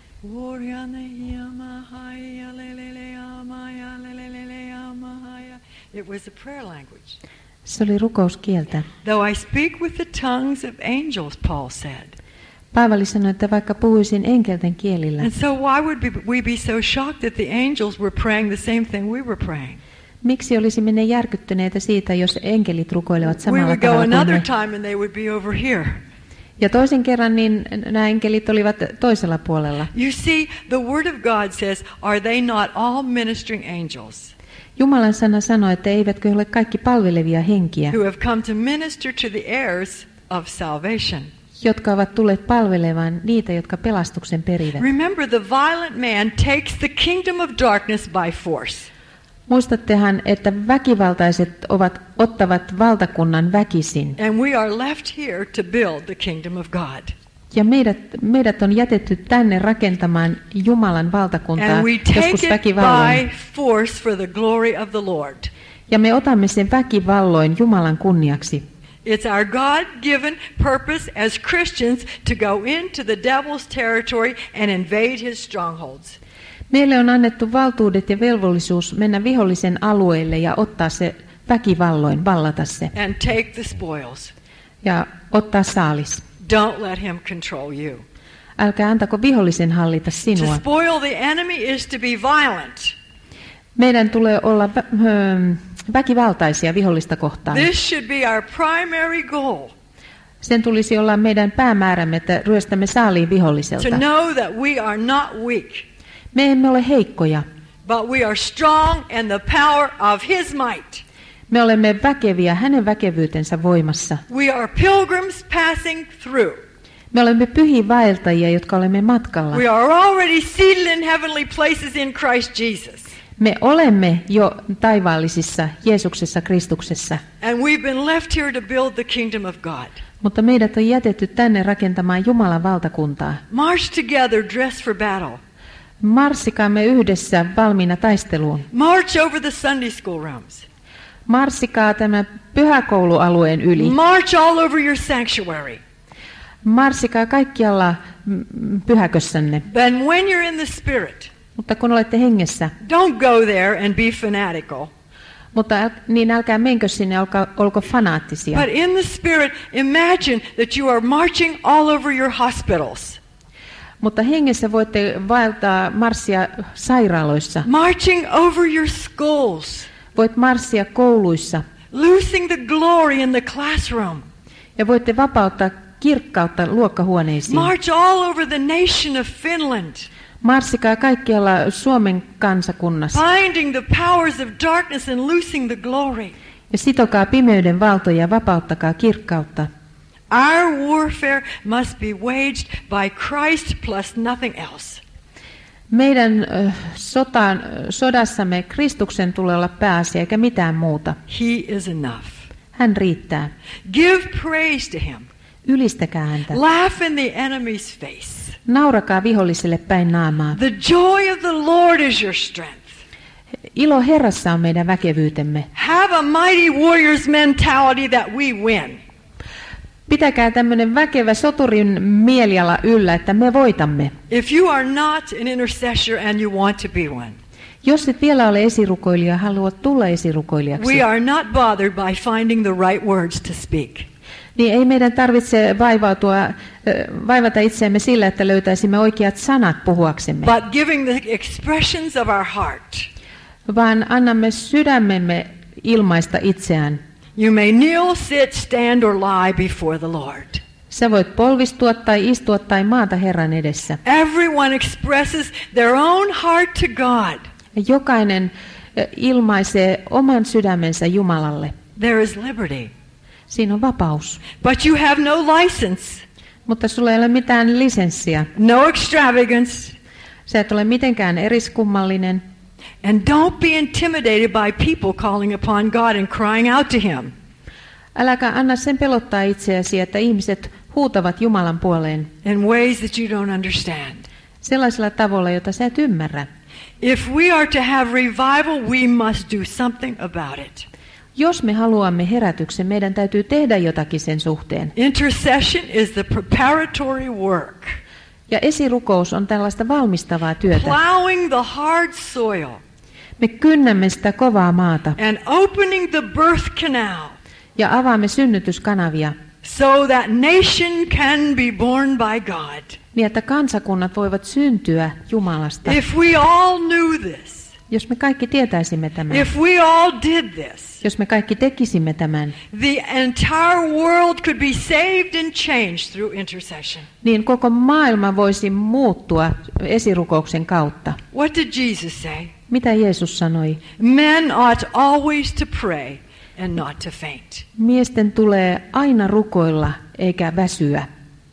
It was a prayer language. Se oli rukouskieltä. Though I speak with the tongues of angels, Paul said. Paavali sanoi, että vaikka puhuisin enkelten kielillä. And so why would we be so shocked that the angels were praying the same thing we were praying? Miksi olisimme ne järkyttyneitä siitä, jos enkelit rukoilevat samalla we would tavalla go kuin another me? time and they would be over here. Ja toisen kerran niin nämä enkelit olivat toisella puolella. You see, the word of God says, are they not all ministering angels? Jumalan sana sanoo, että eivätkö ole kaikki palvelevia henkiä, who have come to minister to the heirs of salvation. jotka ovat tulleet palvelemaan niitä, jotka pelastuksen perivät. Remember, the violent man takes the kingdom of darkness by force. Muistattehan, että väkivaltaiset ovat, ottavat valtakunnan väkisin. And we are left here to build the kingdom of God. Ja meidät, meidät on jätetty tänne rakentamaan Jumalan valtakuntaa And we take joskus it väkivalloin. by force for the glory of the Lord. Ja me otamme sen väkivalloin Jumalan kunniaksi. It's our God-given purpose as Christians to go into the devil's territory and invade his strongholds. Meille on annettu valtuudet ja velvollisuus mennä vihollisen alueelle ja ottaa se väkivalloin, vallata se. And take the spoils. Ja ottaa saalis. Don't let him control you. Älkää antako vihollisen hallita To sinua. spoil the enemy is to be violent. Meidän tulee olla vä- hö- väkivaltaisia vihollista kohtaan. This should be our primary goal. Sen tulisi olla meidän päämäärämme, että ryöstämme saaliin viholliselta. To know that we are not weak, Me emme ole heikkoja. but we are strong in the power of his might. Me olemme väkeviä hänen väkevyytensä voimassa. We are pilgrims passing through. Me olemme pyhiä vaeltajia, jotka olemme matkalla. We are already seated in heavenly places in Christ Jesus. Me olemme jo taivaallisissa Jeesuksessa Kristuksessa, And we've been left here to build the kingdom of God. mutta meidät on jätetty tänne rakentamaan Jumalan valtakuntaa. March together, dress for battle. Marssikaamme yhdessä valmiina taisteluun. March over the Sunday school rooms. Marssikaa tämän pyhäkoulualueen yli. March all over your sanctuary. Marssikaa kaikkialla mm, pyhäkössänne. Then when you're in the Spirit, Mutta kun olette hengessä, don't go there and be fanatical. mutta äl, niin älkää menkö sinne, olko, olko fanaattisia. But in the Spirit, imagine that you are marching all over your hospitals. Mutta hengessä voitte vaeltaa marssia sairaaloissa. Marching over your schools. Voit marssia kouluissa. Loosing the glory in the classroom. Ja voitte vapauttaa kirkkautta luokkahuoneisiin. March all over the nation of Finland. Marssikaa kaikkialla Suomen kansakunnassa. Binding the powers of darkness and loosing the glory. Ja sitokaa pimeyden valtoja ja vapauttakaa kirkkautta. Our warfare must be waged by Christ plus nothing else. Meidän äh, sotaan, sodassamme Kristuksen tulee olla pääasia eikä mitään muuta. He is enough. Hän riittää. Give praise to him. Ylistäkää häntä. Laugh in the enemy's face. Naurakaa viholliselle päin naamaa. The joy of the Lord is your strength. Ilo Herrassa on meidän väkevyytemme. Have a mighty warrior's mentality that we win. Pitäkää tämmöinen väkevä soturin mieliala yllä, että me voitamme. If you are not an intercessor and you want to be one, Jos et vielä ole esirukoilija ja haluat tulla esirukoilijaksi, we are not bothered by finding the right words to speak. niin ei meidän tarvitse vaivautua, äh, vaivata itseämme sillä, että löytäisimme oikeat sanat puhuaksemme, But giving the expressions of our heart. vaan annamme sydämemme ilmaista itseään. You may kneel, sit, stand, or lie before the Lord. Sä voit polvistua tai istua tai maata Herran edessä. Everyone expresses their own heart to God. Ja jokainen ilmaisee oman sydämensä Jumalalle. There is liberty. Siinä on vapaus. But you have no license. Mutta sulla ei ole mitään lisenssiä. No extravagance. Sä et ole mitenkään eriskummallinen. And don't be intimidated by people calling upon God and crying out to Him. Äläkä anna sen pelottaa itseäsi, että ihmiset huutavat Jumalan puoleen. In ways that you don't understand. Sellaisella tavalla, jota sä et ymmärrä. If we are to have revival, we must do something about it. Jos me haluamme herätyksen, meidän täytyy tehdä jotakin sen suhteen. Intercession is the preparatory work. Ja esirukous on tällaista valmistavaa työtä. Plowing the hard soil. Me kynnämme sitä kovaa maata. And opening the birth canal. Ja avaamme synnytyskanavia. So that nation can be born by God. Niin, että kansakunnat voivat syntyä Jumalasta. If we all knew this. Jos me kaikki tietäisimme tämän. If we all did this. Jos me kaikki tekisimme tämän. The entire world could be saved and changed through intercession. Niin koko maailma voisi muuttua esirukouksen kautta. What did Jesus say? Mitä Jeesus sanoi? Men ought always to pray and not to faint. Miesten tulee aina rukoilla eikä väsyä.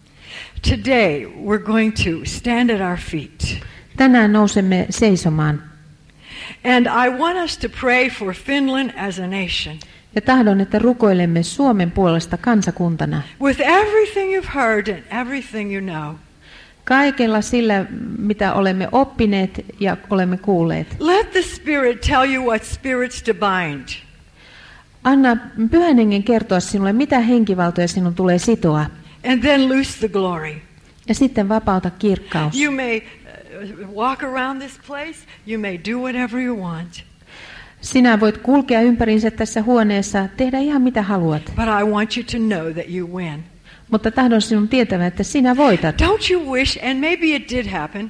Today we're going to stand at our feet. Tänään nousemme seisomaan. And I want us to pray for Finland as a nation. Ja tahdon, että rukoilemme Suomen puolesta kansakuntana. With everything you've heard and everything you know. Kaikella sillä, mitä olemme oppineet ja olemme kuulleet. Let the Spirit tell you what spirits to bind. Anna Pyhän Hengen kertoa sinulle, mitä henkivaltoja sinun tulee sitoa. And then loose the glory. Ja sitten vapauta kirkkaus. You may walk around this place. You may do whatever you want. Sinä voit kulkea ympäriinsä tässä huoneessa, tehdä ihan mitä haluat. But I want you to know that you win. Mutta tahdon sinun tietävän, että sinä voitat. Don't you wish, and maybe it did happen.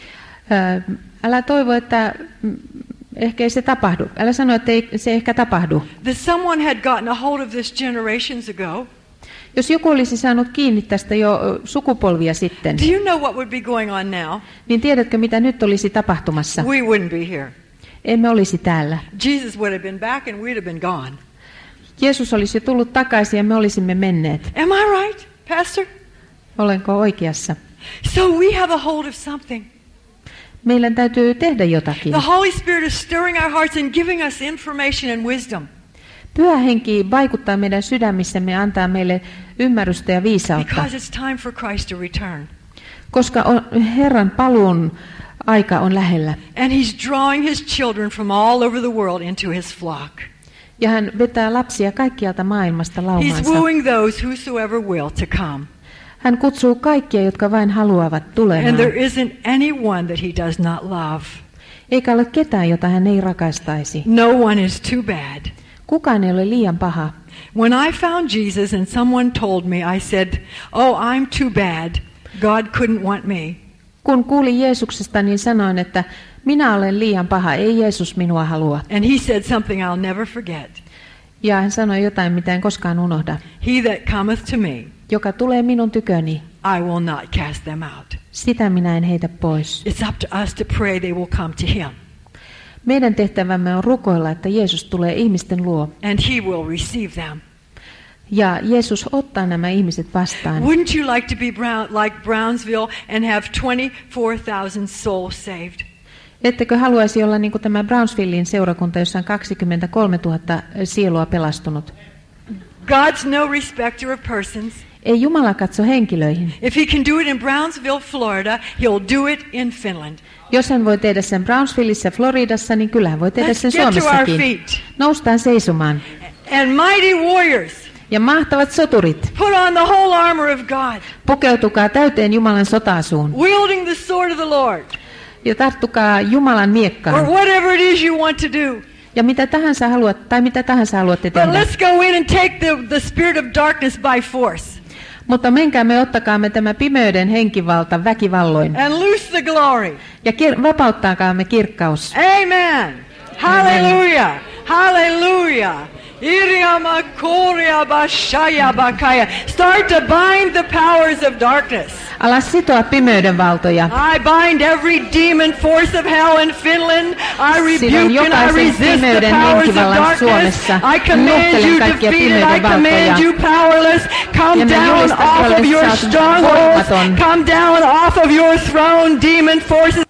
Ää, älä toivo, että mm, ehkä ei se tapahdu. Älä sano, että ei, se ehkä tapahdu. That someone had gotten a hold of this generations ago. Jos joku olisi saanut kiinni tästä jo sukupolvia sitten, Do you know what would be going on now? niin tiedätkö, mitä nyt olisi tapahtumassa? We wouldn't be here. Emme olisi täällä. Jesus would have been back and we'd have been gone. Jeesus olisi jo tullut takaisin ja me olisimme menneet. Am I right, Pastor? Olenko oikeassa? So we have a hold of something. Meidän täytyy tehdä jotakin. The Holy Spirit is stirring our hearts and giving us information and wisdom. Pyhä Henki vaikuttaa meidän sydämissämme ja antaa meille ymmärrystä ja viisautta. Because it's time for Christ to return. Koska on, Herran paluun aika on lähellä. And He's drawing His children from all over the world into His flock. Ja hän vetää lapsia kaikkialta maailmasta He's laumaansa. wooing those whosoever will to come. Hän kutsuu kaikkia, jotka vain haluavat And tulemaan. there isn't anyone that He does not love. Eikä ole ketään, jota hän ei rakastaisi. No one is too bad. Kukaan ei ole liian paha. When I found Jesus and someone told me, I said, oh, I'm too bad. God couldn't want me. Kun kuulin Jeesuksesta, niin sanoin, että minä olen liian paha, ei Jeesus minua halua. And He said something I'll never forget. Ja hän sanoi jotain, mitä en koskaan unohda. He that cometh to me, Joka tulee minun tyköni, I will not cast them out. sitä minä en heitä pois. It's up to us to pray they will come to Him. Meidän tehtävämme on rukoilla, että Jeesus tulee ihmisten luo. And He will receive them. Ja Jeesus ottaa nämä ihmiset vastaan. Wouldn't you like to be Brown, like Brownsville and have twenty-four thousand souls saved? Ettekö haluaisi olla niin kuin tämä Brownsvillein seurakunta, jossa on kaksikymmentäkolmetuhatta sielua pelastunut? God's no respecter of persons. Ei Jumala katso henkilöihin. If He can do it in Brownsville, Florida, He'll do it in Finland. Jos hän voi tehdä sen Brownsvilleissa, Floridassa, niin kyllä hän voi tehdä Let's sen get to our Suomessakin. feet. Noustaan seisomaan. And mighty warriors, Ja mahtavat soturit, put on the whole armor of God, pukeutukaa täyteen Jumalan sotaasuun. wielding the sword of the Lord, Ja tarttukaa Jumalan or miekkaan. whatever it is you want to do. Ja mitä tahansa haluat, tai mitä tahansa haluatte But tehdä. let's go in and take the, the spirit of darkness by force. Mutta menkäämme, ottakaamme tämä pimeyden henkivalta väkivalloin. And loose the glory. Ja kir- vapauttaamme kirkkaus. Amen. Hallelujah. Hallelujah. Iriama koria bashaya bakaya. Start to bind the powers of darkness. Ala sitoa pimeyden valtoja. I bind every demon force of hell in Finland. I rebuke and I resist the powers of darkness. I command you defeated. I command you powerless. Come down off of your strongholds. Come down off of your throne, demon forces.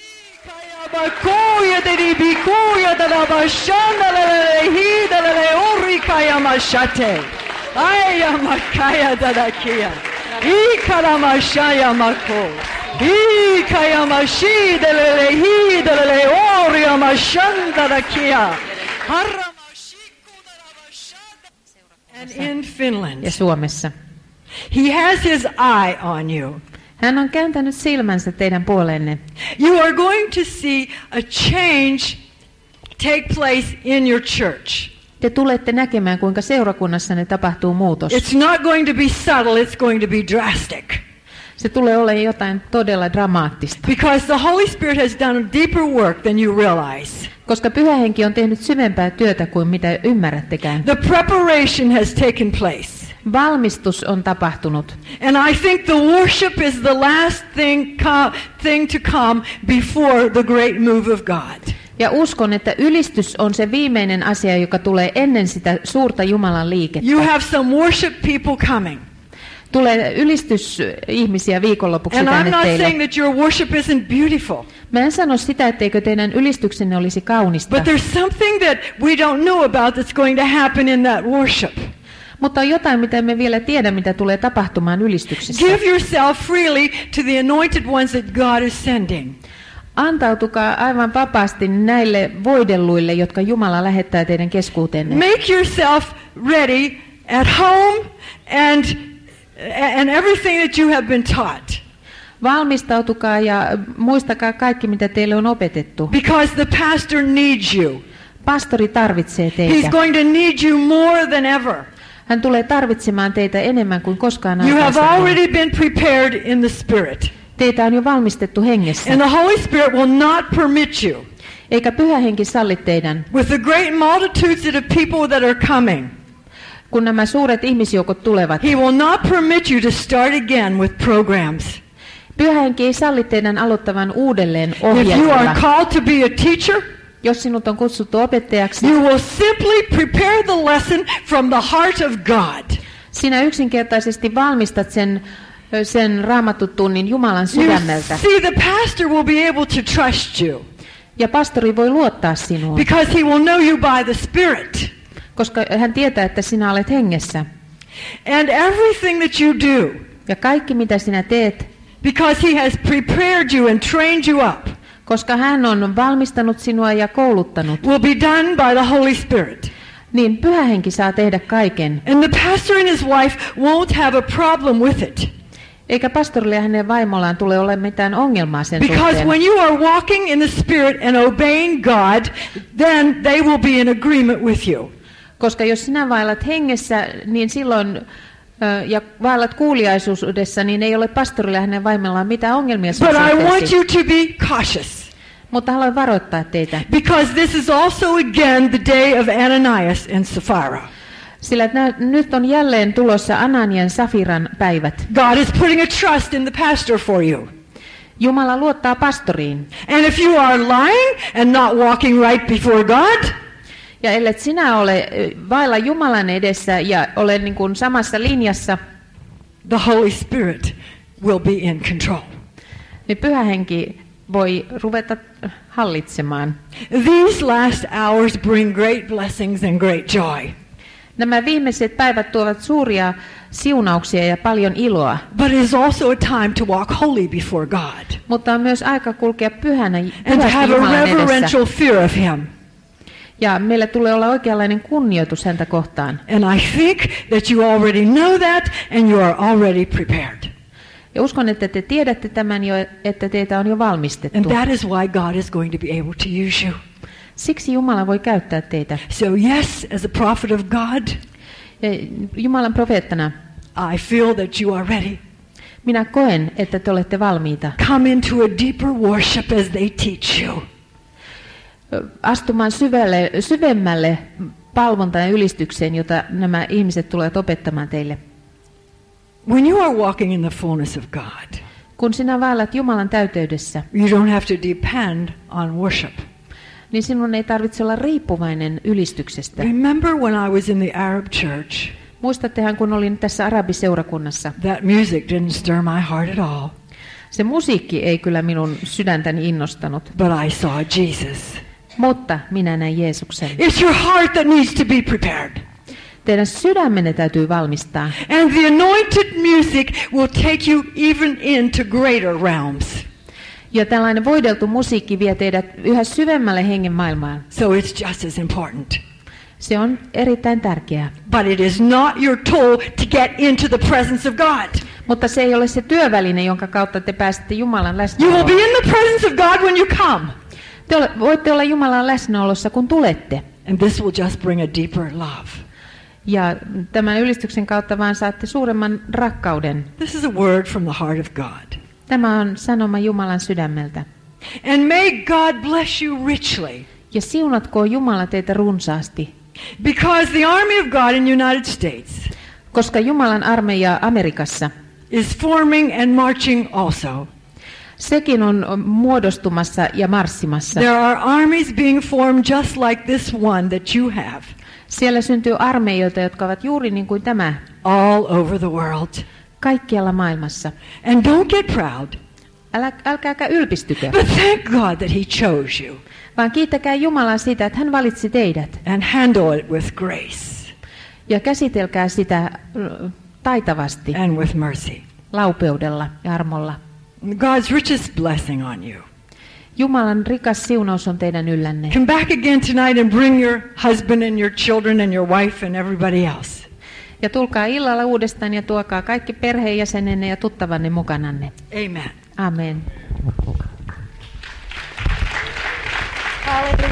Bakoya de bikoya da la bashanda le hida le orikaya mashate. Aya makaya da da kia. Ikara mashaya mako. Ikaya mashi de le hida le oria mashanda da kia. Harra mashiko da la bashanda. And in Finland. Ja Suomessa. He has his eye on you. Hän on kääntänyt silmänsä teidän puoleenne. You are going to see a change take place in your church. Te tulette näkemään, kuinka seurakunnassanne tapahtuu muutos. It's not going to be subtle, it's going to be drastic. Se tulee olemaan jotain todella dramaattista. Because the Holy Spirit has done a deeper work than you realize. Koska Pyhä Henki on tehnyt syvempää työtä kuin mitä ymmärrättekään. The preparation has taken place. Valmistus on tapahtunut. And I think the worship is the last thing, co- thing to come before the great move of God. Ja uskon, että ylistys on se viimeinen asia, joka tulee ennen sitä suurta Jumalan liikettä. You have some worship people coming. Tulee ylistysihmisiä viikonlopuksi And I'm tänne not teille. saying that your worship isn't beautiful. Mä en sano sitä, etteikö teidän ylistyksenne olisi kaunista. But there's something that we don't know about that's going to happen in that worship. Mutta on jotain, mitä me vielä tiedä, mitä tulee tapahtumaan ylistyksessä. Give yourself freely to the anointed ones that God is sending. Antautukaa aivan vapaasti näille voidelluille, jotka Jumala lähettää teidän keskuuteenne. Make yourself ready at home and and everything that you have been taught. Valmistautukaa ja muistakaa kaikki, mitä teille on opetettu. Because the pastor needs you. Pastori tarvitsee He's teitä. going to need you more than ever. Hän tulee tarvitsemaan teitä enemmän kuin koskaan You have aikaisemmin. already been prepared in the Spirit. Teitä on jo valmistettu hengessä. And the Holy Spirit will not permit you, Eikä Pyhä Henki salli teidän, with the great multitudes of people that are coming, kun nämä suuret ihmisjoukot tulevat. He will not permit you to start again with programs. Pyhä Henki ei salli teidän aloittavan uudelleen If you are ohjelmilla. called to be a teacher, Jos sinut on kutsuttu opettajaksi, you will simply prepare the lesson from the heart of God. sinä yksinkertaisesti valmistat sen, sen raamattutunnin Jumalan You sydämeltä. see, the pastor will be able to trust you Ja pastori voi luottaa sinuun, because he will know you by the Spirit. koska hän tietää, että sinä olet hengessä. And everything that you do, Ja kaikki, mitä sinä teet, because he has prepared you and trained you up, koska hän on valmistanut sinua ja kouluttanut, will be done by the Holy Spirit. niin Pyhä Henki saa tehdä kaiken. And the pastor and his wife won't have a problem with it. Eikä pastorille ja hänen vaimollaan tule ole mitään ongelmaa sen Because suhteen. when you are walking in the Spirit and obeying God, then they will be in agreement with you. Koska jos sinä vaellat hengessä, niin silloin ö, ja vaellat kuuliaisuudessa, niin ei ole pastorille ja hänen vaimollaan mitään ongelmia sun But I want suhteesi. you to be cautious. Mutta haluan varoittaa teitä, Because this is also again the day of Ananias and Sapphira. sillä nä, nyt on jälleen tulossa Ananian Safiran päivät. God is putting a trust in the pastor for you. Jumala luottaa pastoriin. And if you are lying and not walking right before God, Ja ellet sinä ole ö, vailla Jumalan edessä ja ole niin kuin samassa linjassa, the Holy Spirit will be in control. niin Pyhä Henki voi ruveta hallitsemaan. These last hours bring great blessings and great joy. Nämä viimeiset päivät tuovat suuria siunauksia ja paljon iloa, But it is also a time to walk holy before God mutta on myös aika kulkea pyhänä, and to pyhästi have a Jumalan edessä. reverential fear of Him. Ja meillä tulee olla oikeanlainen kunnioitus häntä kohtaan. And I think that you already know that and you are already prepared. Ja uskon, että te tiedätte tämän jo, että teitä on jo And valmistettu. that is why God is going to be able to use you. Siksi Jumala voi käyttää teitä. So yes, as a prophet of God, Ja Jumalan profeettana I feel that you are ready. minä koen, että te olette valmiita. Come into a deeper worship as they teach you. astumaan syvälle, syvemmälle palvontaan ja ylistykseen, jota nämä ihmiset tulevat opettamaan teille. When you are walking in the fullness of God, kun sinä vaellat Jumalan täyteydessä, you don't have to depend on worship. Niin sinun ei tarvitse olla riippuvainen ylistyksestä. Remember when I was in the Arab church? Muistattehan, kun olin tässä arabiseurakunnassa. That music didn't stir my heart at all. Se musiikki ei kyllä minun sydäntäni innostanut. But I saw Jesus. Mutta minä näin Jeesuksen. It's your heart that needs to be prepared. Teidän sydämenne täytyy valmistaa. And the anointed music will take you even into greater realms. Ja tällainen voideltu musiikki vie teidät yhä syvemmälle hengen maailmaan. So it's just as important. Se on erittäin tärkeää. But it is not your tool to get into the presence of God. Mutta se ei ole se työväline, jonka kautta te pääsette Jumalan You will läsnäoloon. be in the presence of God when you come. Te ole, voitte olla Jumalan läsnäolossa, kun tulette. And this will just bring a deeper love. Ja tämän ylistyksen kautta vaan saatte suuremman rakkauden. This is a word from the heart of God. Tämä on sanoma Jumalan sydämeltä. And may God bless you richly. Ja siunatkoon Jumala teitä runsaasti. Because the army of God in the United States Koska Jumalan armeija Amerikassa is forming and marching also. Sekin on muodostumassa ja marssimassa. There are armies being formed just like this one that you have. Siellä syntyy armeijoita, jotka ovat juuri niin kuin tämä. All over the world. Kaikkialla maailmassa. And don't get proud. Älä, älkääkä ylpistykö. But thank God that he chose you. Vaan kiittäkää Jumalaa siitä, että hän valitsi teidät. And handle it with grace. Ja käsitelkää sitä taitavasti. And with mercy. Laupeudella ja armolla. God's richest blessing on you. Jumalan rikas siunaus on teidän yllänne. Come back again tonight and bring your husband and your children and your wife and everybody else. Ja tulkaa illalla uudestaan ja tuokaa kaikki perheenjäsenenne ja tuttavanne mukananne. Amen. Amen. Hallelujah.